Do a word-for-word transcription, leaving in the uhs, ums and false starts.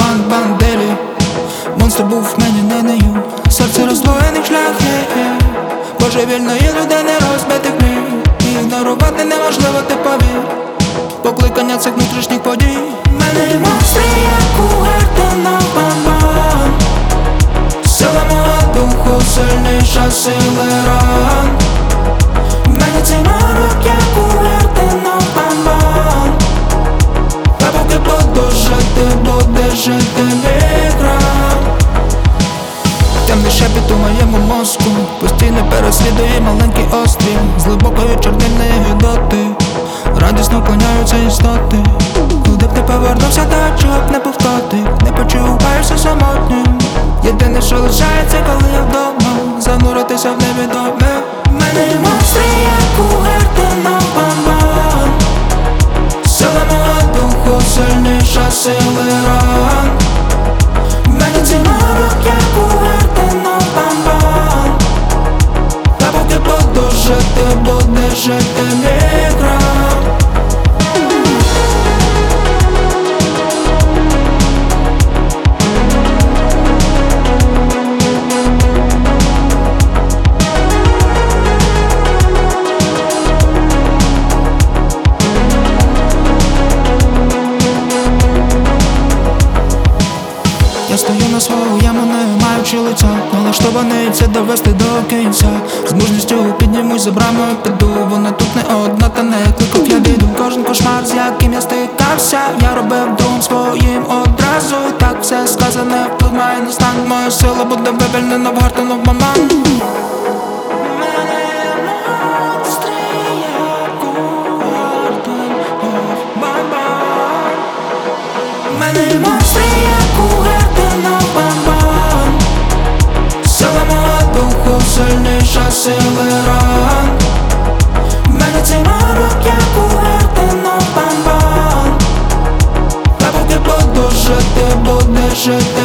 банд бандері. Монстр був в мені не нею, серце роздвоєних шляхів, божевільної людини розбитих мрій. Ігнорувати неможливо, ти повір, покликання цих внутрішніх подій. Мене монстри, як у Гартена бомбон, сила мого духу сильніша сили ран. Мене цей морок, як у Гартена бомбон, та поки буду жити, буде жити мікроб. Темний шепіт у моєму мозку постійно переслідує маленький острів з глибокої чорнильної гидоти. Радісно вклоняються істоти, куди б ти повернувся, та чого б не був тотик. Не почуваєшся самотнім, єдине, що лишається, коли я вдома, зануритися в невідоме. Мене монстри, як у Гартена бомбон, сила мого духу сильніша сили ран. Мене цей морок, як у Гартена бомбон, та поки буду жити, буде жити мікроб. Я стою на свого яму, не маючи лиця, налаштований це довести до кінця. З мужністю піднімусь за брамою, піду. Вона тут не одна, та не кликав я біду. Кожен кошмар, з яким я стикався, я робив дум своїм одразу. І так все сказане впливає на стан. Моя сила буде вивільнена в Гартена бомбон. Мене монстри, як у Гартена бомбон, сила мого духу сильніша сили ран. Мене цей морок, як у Гартена бомбон, та поки буду жити, буде жити